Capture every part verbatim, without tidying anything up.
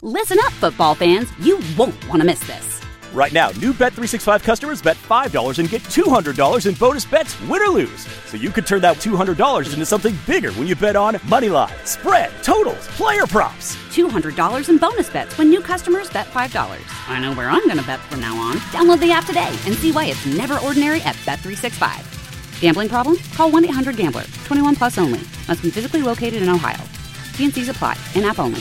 Listen up, football fans. You won't want to miss this. Right now, new Bet three sixty-five customers bet five dollars and get two hundred dollars in bonus bets, win or lose. So you could turn that two hundred dollars into something bigger when you bet on money line, spread, totals, player props. two hundred dollars in bonus bets when new customers bet five dollars. I know where I'm going to bet from now on. Download the app today and see why it's never ordinary at Bet three sixty-five. Gambling problem? Call one eight hundred gambler. twenty-one plus only. Must be physically located in Ohio. T and C's apply. In-app only.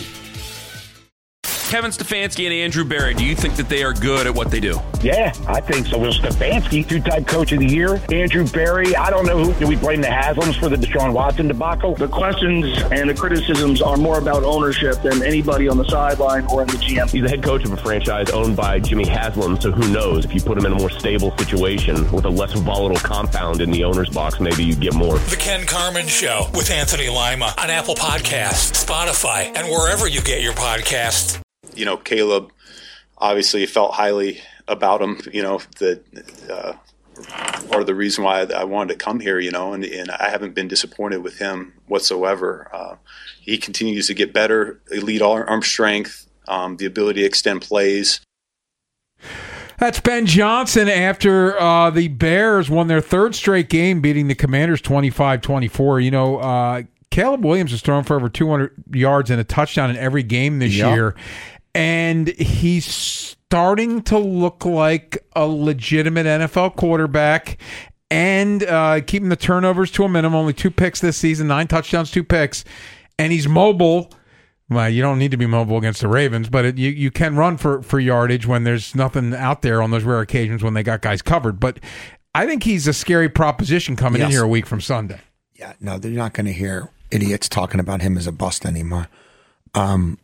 Kevin Stefanski and Andrew Berry, do you think that they are good at what they do? Yeah, I think so. Well, Stefanski, two-time coach of the year. Andrew Berry, I don't know who. Do we blame the Haslams for the Deshaun Watson debacle? The questions and the criticisms are more about ownership than anybody on the sideline or in the G M. He's the head coach of a franchise owned by Jimmy Haslam, so who knows? If you put him in a more stable situation with a less volatile compound in the owner's box, maybe you get more. The Ken Carman Show with Anthony Lima on Apple Podcasts, Spotify, and wherever you get your podcasts. You know, Caleb obviously felt highly about him, you know, the, uh, part of the reason why I wanted to come here, you know, and, and I haven't been disappointed with him whatsoever. Uh, he continues to get better, elite arm strength, um, the ability to extend plays. That's Ben Johnson after uh, the Bears won their third straight game, beating the Commanders twenty-five twenty-four. You know, uh, Caleb Williams has thrown for over two hundred yards and a touchdown in every game this yep. year. And he's starting to look like a legitimate N F L quarterback and uh, keeping the turnovers to a minimum. Only two picks this season, nine touchdowns, two picks. And he's mobile. Well, you don't need to be mobile against the Ravens, but it, you, you can run for, for yardage when there's nothing out there on those rare occasions when they got guys covered. But I think he's a scary proposition coming yes. in here a week from Sunday. Yeah, no, they're not going to hear idiots talking about him as a bust anymore. Um,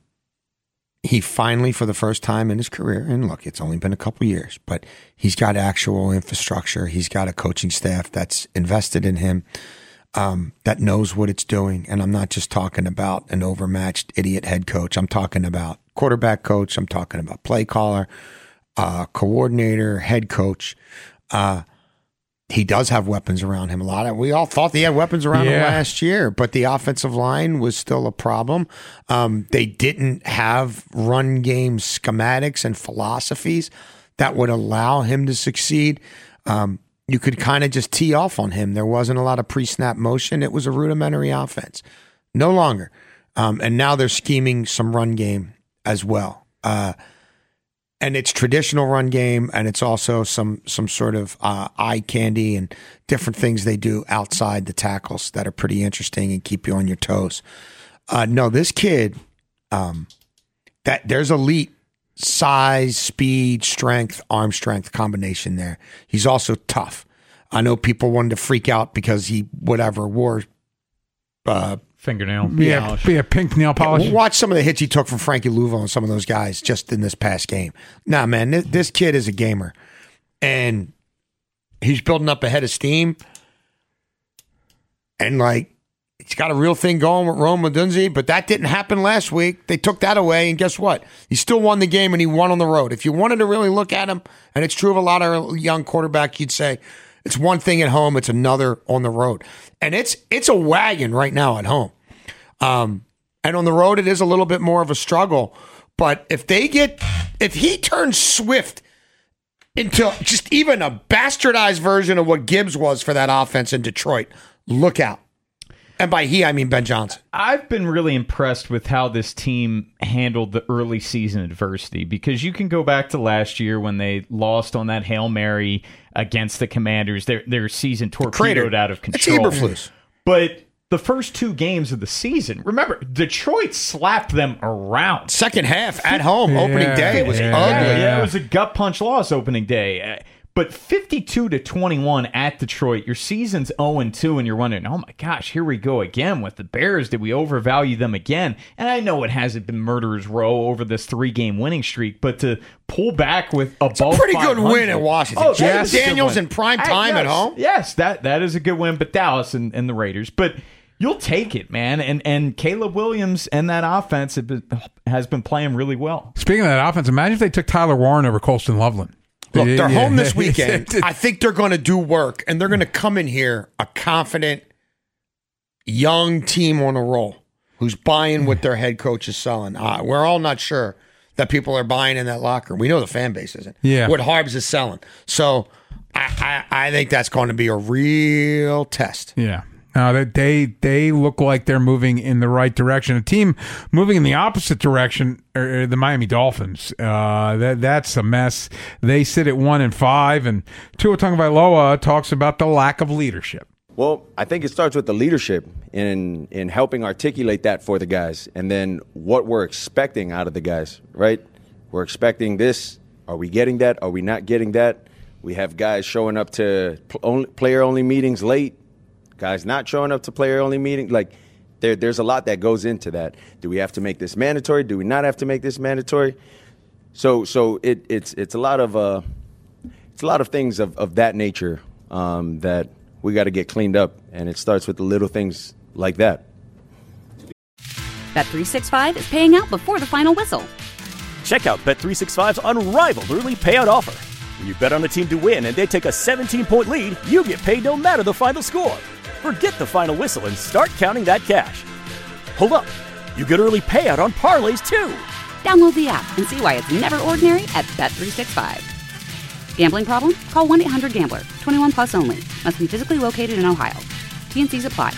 he finally, for the first time in his career, and look, it's only been a couple years, but he's got actual infrastructure. He's got a coaching staff that's invested in him, um, that knows what it's doing. And I'm not just talking about an overmatched idiot head coach. I'm talking about quarterback coach. I'm talking about play caller, uh, coordinator, head coach. Uh, He does have weapons around him a lot. We all thought he had weapons around yeah. him last year, but the offensive line was still a problem. Um, they didn't have run game schematics and philosophies that would allow him to succeed. Um, you could kind of just tee off on him. There wasn't a lot of pre-snap motion. It was a rudimentary offense. No longer. Um, and now they're scheming some run game as well. Uh And it's traditional run game, and it's also some some sort of uh, eye candy and different things they do outside the tackles that are pretty interesting and keep you on your toes. Uh, no, this kid, um, that there's elite size, speed, strength, arm strength combination there. He's also tough. I know people wanted to freak out because he whatever wore. Uh, Fingernail. Yeah, polish. yeah, pink nail polish. Yeah, watch some of the hits he took from Frankie Louvo and some of those guys just in this past game. Nah, man, this, this kid is a gamer. And he's building up a head of steam. And, like, he's got a real thing going with Rome Odunze, but that didn't happen last week. They took that away, and guess what? He still won the game, and he won on the road. If you wanted to really look at him, and it's true of a lot of young quarterbacks, you'd say, it's one thing at home, it's another on the road. And it's it's a wagon right now at home. Um, and on the road, it is a little bit more of a struggle. But if they get, if he turns Swift into just even a bastardized version of what Gibbs was for that offense in Detroit, look out. And by he, I mean Ben Johnson. I've been really impressed with how this team handled the early season adversity, because you can go back to last year when they lost on that Hail Mary against the Commanders. Their their season torpedoed out of control. It's Eberflus. But the first two games of the season, remember, Detroit slapped them around. Second half at home, yeah, opening day. It was yeah, ugly. Yeah, yeah, it was a gut punch loss opening day. But fifty-two to twenty-one at Detroit, your season's oh and two, and you're wondering, oh my gosh, here we go again with the Bears. Did we overvalue them again? And I know it hasn't been murderer's row over this three-game winning streak, but to pull back with above it's a pretty good win in Washington. Oh, Jeff Daniels in prime time I, yes, at home. Yes, that that is a good win. But Dallas and, and the Raiders, but you'll take it, man. And and Caleb Williams and that offense have been, has been playing really well. Speaking of that offense, imagine if they took Tyler Warren over Colston Loveland. Look, they're home this weekend. I think they're going to do work, and they're going to come in here a confident, young team on a roll who's buying what their head coach is selling. Uh, we're all not sure that people are buying in that locker room. We know the fan base isn't. Yeah. What Harbs is selling. So I, I, I think that's going to be a real test. Yeah. No, they, they they look like they're moving in the right direction. A team moving in the opposite direction are the Miami Dolphins. Uh, that that's a mess. They sit at one and five, and Tua Tagovailoa talks about the lack of leadership. Well, I think it starts with the leadership in in helping articulate that for the guys, and then what we're expecting out of the guys. Right? We're expecting this. Are we getting that? Are we not getting that? We have guys showing up to player-only meetings late. Guys not showing up to player-only meetings. Like, there, there's a lot that goes into that. Do we have to make this mandatory? Do we not have to make this mandatory? So, so it, it's it's a lot of uh, it's a lot of things of, of that nature um, that we got to get cleaned up, and it starts with the little things like that. Bet three sixty-five is paying out before the final whistle. Check out Bet three sixty-five's unrivaled early payout offer. When you bet on a team to win and they take a seventeen-point lead, you get paid no matter the final score. Forget the final whistle and start counting that cash. Hold up. You get early payout on parlays, too. Download the app and see why it's never ordinary at Bet three sixty-five. Gambling problem? Call one eight hundred gambler. twenty-one plus only. Must be physically located in Ohio. T N Cs apply.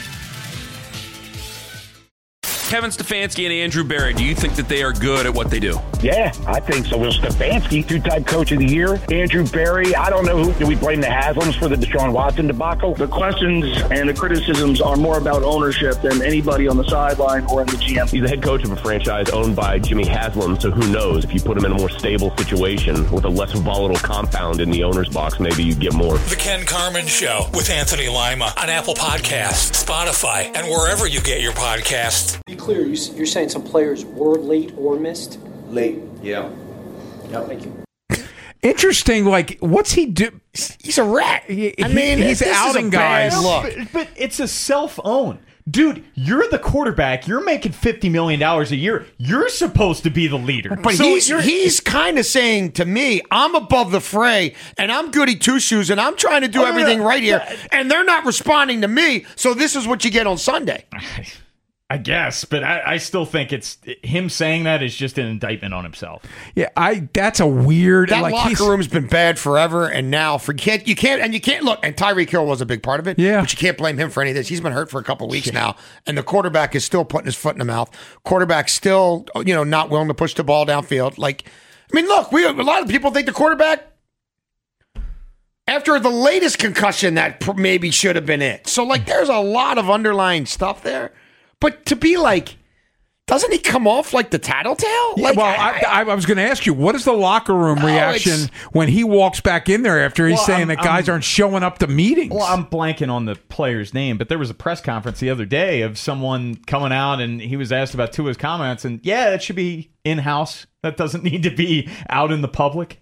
Kevin Stefanski and Andrew Berry, do you think that they are good at what they do? Yeah, I think so. Will Stefanski, two-time coach of the year. Andrew Berry, I don't know who. Do we blame the Haslams for the Deshaun Watson debacle? The questions and the criticisms are more about ownership than anybody on the sideline or in the G M. He's the head coach of a franchise owned by Jimmy Haslam, so who knows? If you put him in a more stable situation with a less volatile compound in the owner's box, maybe you get more. The Ken Carman Show with Anthony Lima on Apple Podcasts, Spotify, and wherever you get your podcasts. Be clear, you're saying some players were late or missed? Late, yeah. Yeah, thank you. Interesting, like, what's he do? He's a rat. He, I mean, he's this outing is a bad guys. look. But, but it's a self-own. Dude, you're the quarterback. You're making fifty million dollars a year. You're supposed to be the leader. But So he's you're- he's kind of saying to me, I'm above the fray, and I'm goody two-shoes, and I'm trying to do Oh, everything yeah. right here, and they're not responding to me, so this is what you get on Sunday. I guess, but I, I still think it's him saying that is just an indictment on himself. Yeah, I. That's a weird. That like, he's- locker room's been bad forever, and now for can't you can't and you can't look. And Tyreek Hill was a big part of it. Yeah, but you can't blame him for any of this. He's been hurt for a couple of weeks yeah. now, and the quarterback is still putting his foot in the mouth. Quarterback's still, you know, not willing to push the ball downfield. Like, I mean, look, we a lot of people think the quarterback, after the latest concussion, that maybe should have been it. So, like, there's a lot of underlying stuff there. But to be like, doesn't he come off like the tattletale? Yeah, Like, well, I, I, I was going to ask you, what is the locker room No, reaction it's- when he walks back in there after he's Well, saying I'm- that guys I'm- aren't showing up to meetings? Well, I'm blanking on the player's name, but there was a press conference the other day of someone coming out, and he was asked about Tua's comments, and yeah, it should be in-house. That doesn't need to be out in the public.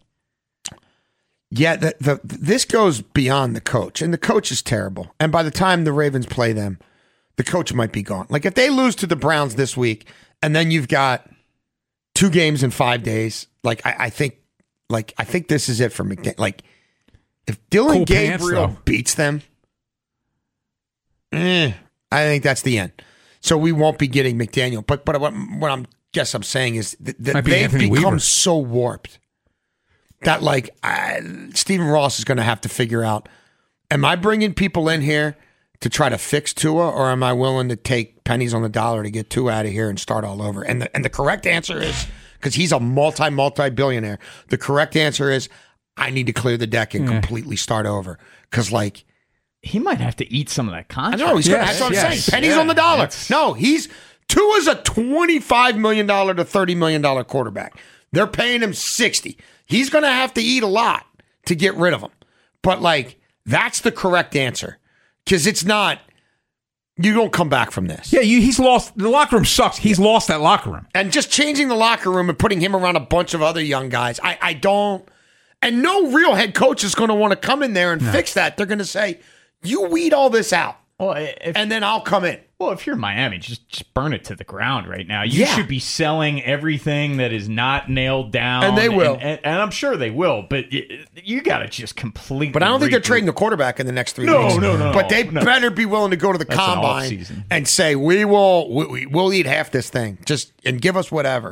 Yeah, the, the, this goes beyond the coach, and the coach is terrible. And by the time the Ravens play them, the coach might be gone. Like, if they lose to the Browns this week, and then you've got two games in five days, like, I, I think like I think this is it for McDaniel. Like, if Dylan Cool pants, Gabriel though. beats them, eh, I think that's the end. So we won't be getting McDaniel. But but what, what I'm guess I'm saying is that, that Might be they've Anthony become Weaver. so warped that, like, I, Stephen Ross is going to have to figure out, am I bringing people in here to try to fix Tua, or am I willing to take pennies on the dollar to get Tua out of here and start all over? And the, and the correct answer is, because he's a multi, multi-billionaire, the correct answer is, I need to clear the deck and Yeah. completely start over. Because, like, He might have to eat some of that I contract. know, he's gonna, Yes, that's what I'm yes, saying. Pennies yeah, on the dollar. that's- No, he's, Tua's a twenty-five million dollars to thirty million dollars quarterback. They're paying him sixty. He's going to have to eat a lot to get rid of him. But, like, that's the correct answer. Because it's not, you don't come back from this. yeah, you, he's lost. The locker room sucks. He's lost that locker room. And just changing the locker room and putting him around a bunch of other young guys, I, I don't, and no real head coach is going to want to come in there and fix that. They're going to say, you weed all this out, Well, if, and then I'll come in. well, if you're Miami, just, just burn it to the ground right now. You Yeah. should be selling everything that is not nailed down. And they will. And, and, and I'm sure they will, but you, you got to just completely. But I don't think they're regroup. trading the quarterback in the next three No, weeks. no, no, But they no. better be willing to go to the That's an combine off-season. and say, we will, we, we- we'll eat half this thing, just and give us whatever.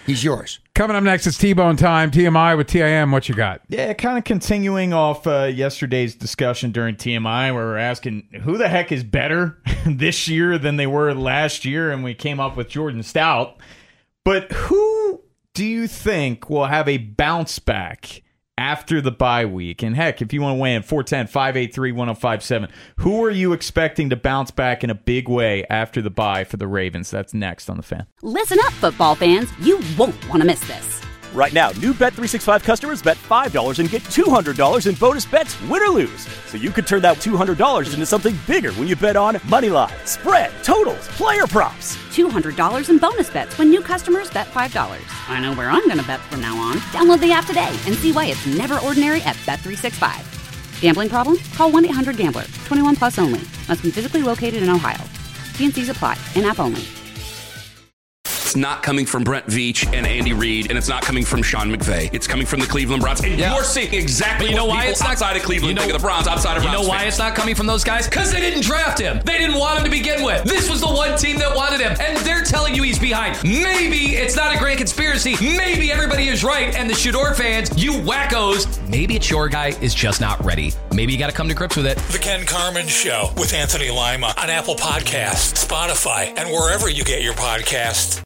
He's yours. Coming up next, it's T-Bone time. T M I with T I M. What you got? Yeah, kind of continuing off uh, yesterday's discussion during T M I, where we're asking who the heck is better this year than they were last year, and we came up with Jordan Stout. But who do you think will have a bounce back after the bye week? And heck, if you want to weigh in, four one zero, five eight three, one zero five seven. Who are you expecting to bounce back in a big way after the bye for the Ravens? That's next on The Fan. Listen up, football fans. You won't want to miss this. Right now, new Bet three sixty-five customers bet five dollars and get two hundred dollars in bonus bets, win or lose. So you could turn that two hundred dollars into something bigger when you bet on Moneyline, spread, totals, player props. two hundred dollars in bonus bets when new customers bet five dollars. I know where I'm going to bet from now on. Download the app today and see why it's never ordinary at Bet three sixty-five. Gambling problem? Call one eight hundred gambler. twenty-one plus only. Must be physically located in Ohio. T and C's apply. In-app only. It's not coming from Brent Veach and Andy Reid, and it's not coming from Sean McVay. It's coming from the Cleveland Browns. And yeah. you're seeing exactly but you know what why people it's not, outside of Cleveland you know, think of the Browns, outside of You Browns know why fans. it's not coming from those guys? Because they didn't draft him. They didn't want him to begin with. This was the one team that wanted him, and they're telling you he's behind. Maybe it's not a grand conspiracy. Maybe everybody is right, and the Shador fans, you wackos, maybe it's your guy is just not ready. Maybe you got to come to grips with it. The Ken Carman Show with Anthony Lima on Apple Podcasts, Spotify, and wherever you get your podcasts.